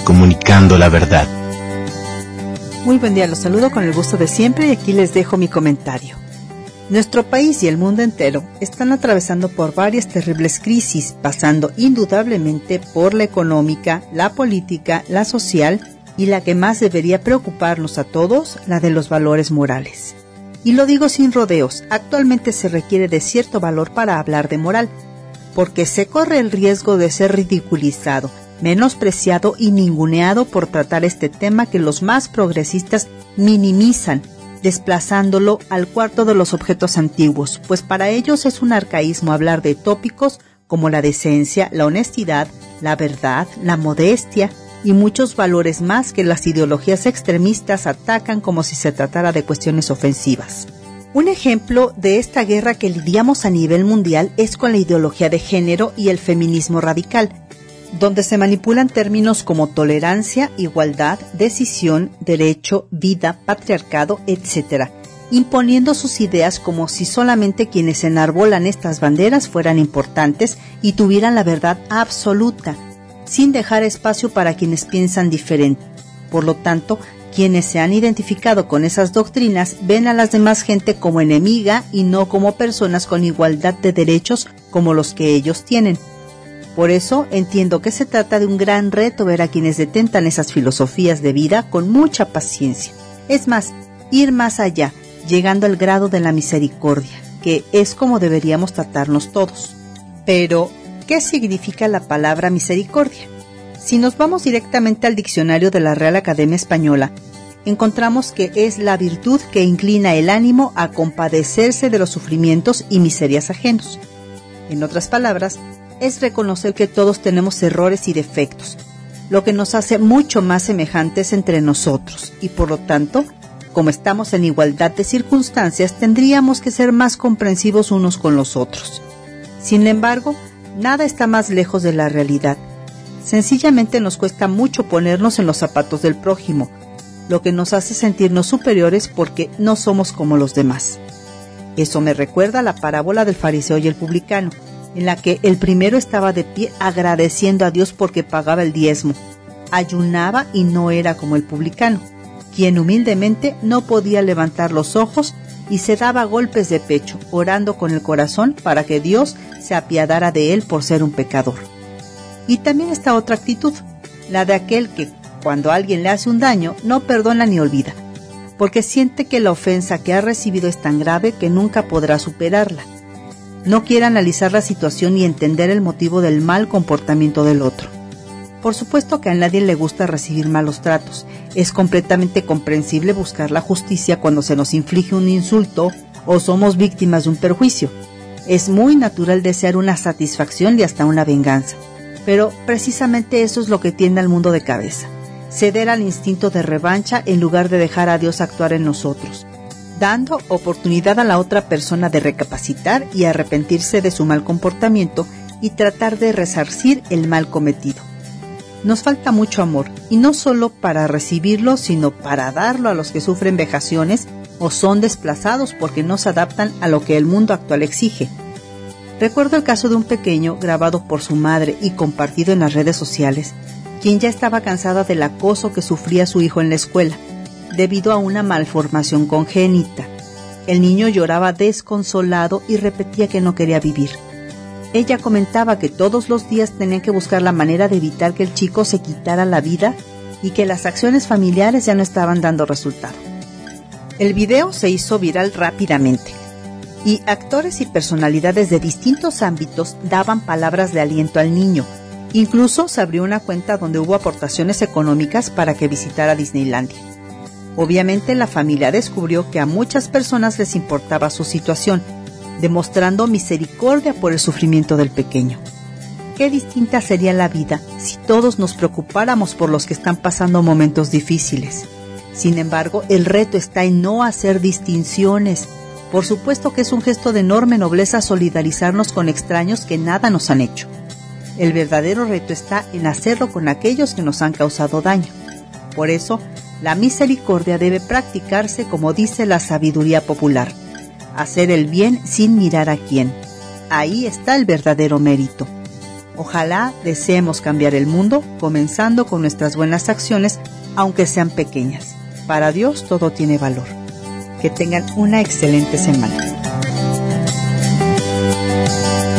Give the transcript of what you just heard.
comunicando la verdad. Muy buen día, los saludo con el gusto de siempre y aquí les dejo mi comentario. Nuestro país y el mundo entero están atravesando por varias terribles crisis, pasando indudablemente por la económica, la política, la social y la que más debería preocuparnos a todos, la de los valores morales. Y lo digo sin rodeos, actualmente se requiere de cierto valor para hablar de moral, porque se corre el riesgo de ser ridiculizado, menospreciado y ninguneado por tratar este tema que los más progresistas minimizan, desplazándolo al cuarto de los objetos antiguos, pues para ellos es un arcaísmo hablar de tópicos como la decencia, la honestidad, la verdad, la modestia y muchos valores más que las ideologías extremistas atacan como si se tratara de cuestiones ofensivas. Un ejemplo de esta guerra que lidiamos a nivel mundial es con la ideología de género y el feminismo radical, donde se manipulan términos como tolerancia, igualdad, decisión, derecho, vida, patriarcado, etc., imponiendo sus ideas como si solamente quienes enarbolan estas banderas fueran importantes y tuvieran la verdad absoluta, sin dejar espacio para quienes piensan diferente. Por lo tanto, quienes se han identificado con esas doctrinas ven a las demás gente como enemiga y no como personas con igualdad de derechos como los que ellos tienen. Por eso entiendo que se trata de un gran reto ver a quienes detentan esas filosofías de vida con mucha paciencia. Es más, ir más allá, llegando al grado de la misericordia, que es como deberíamos tratarnos todos. Pero, ¿qué significa la palabra misericordia? Si nos vamos directamente al diccionario de la Real Academia Española, encontramos que es la virtud que inclina el ánimo a compadecerse de los sufrimientos y miserias ajenos. En otras palabras, es reconocer que todos tenemos errores y defectos, lo que nos hace mucho más semejantes entre nosotros y por lo tanto, como estamos en igualdad de circunstancias, tendríamos que ser más comprensivos unos con los otros. Sin embargo, nada está más lejos de la realidad. Sencillamente nos cuesta mucho ponernos en los zapatos del prójimo, lo que nos hace sentirnos superiores porque no somos como los demás. Eso me recuerda a la parábola del fariseo y el publicano, en la que el primero estaba de pie agradeciendo a Dios porque pagaba el diezmo, ayunaba y no era como el publicano, quien humildemente no podía levantar los ojos y se daba golpes de pecho, orando con el corazón para que Dios se apiadara de él por ser un pecador. Y también está otra actitud, la de aquel que, cuando alguien le hace un daño, no perdona ni olvida, porque siente que la ofensa que ha recibido es tan grave que nunca podrá superarla. No quiere analizar la situación y entender el motivo del mal comportamiento del otro. Por supuesto que a nadie le gusta recibir malos tratos. Es completamente comprensible buscar la justicia cuando se nos inflige un insulto o somos víctimas de un perjuicio. Es muy natural desear una satisfacción y hasta una venganza. Pero precisamente eso es lo que tiende al mundo de cabeza. Ceder al instinto de revancha en lugar de dejar a Dios actuar en nosotros, dando oportunidad a la otra persona de recapacitar y arrepentirse de su mal comportamiento y tratar de resarcir el mal cometido. Nos falta mucho amor, y no solo para recibirlo, sino para darlo a los que sufren vejaciones o son desplazados porque no se adaptan a lo que el mundo actual exige. Recuerdo el caso de un pequeño grabado por su madre y compartido en las redes sociales, quien ya estaba cansada del acoso que sufría su hijo en la escuela, debido a una malformación congénita. El niño lloraba desconsolado y repetía que no quería vivir. Ella comentaba que todos los días tenían que buscar la manera de evitar que el chico se quitara la vida y que las acciones familiares ya no estaban dando resultado. El video se hizo viral rápidamente y actores y personalidades de distintos ámbitos daban palabras de aliento al niño. Incluso se abrió una cuenta donde hubo aportaciones económicas para que visitara Disneylandia. Obviamente la familia descubrió que a muchas personas les importaba su situación, demostrando misericordia por el sufrimiento del pequeño. Qué distinta sería la vida si todos nos preocupáramos por los que están pasando momentos difíciles. Sin embargo, el reto está en no hacer distinciones. Por supuesto que es un gesto de enorme nobleza solidarizarnos con extraños que nada nos han hecho. El verdadero reto está en hacerlo con aquellos que nos han causado daño. Por eso, la misericordia debe practicarse como dice la sabiduría popular: hacer el bien sin mirar a quién. Ahí está el verdadero mérito. Ojalá deseemos cambiar el mundo, comenzando con nuestras buenas acciones, aunque sean pequeñas. Para Dios todo tiene valor. Que tengan una excelente semana.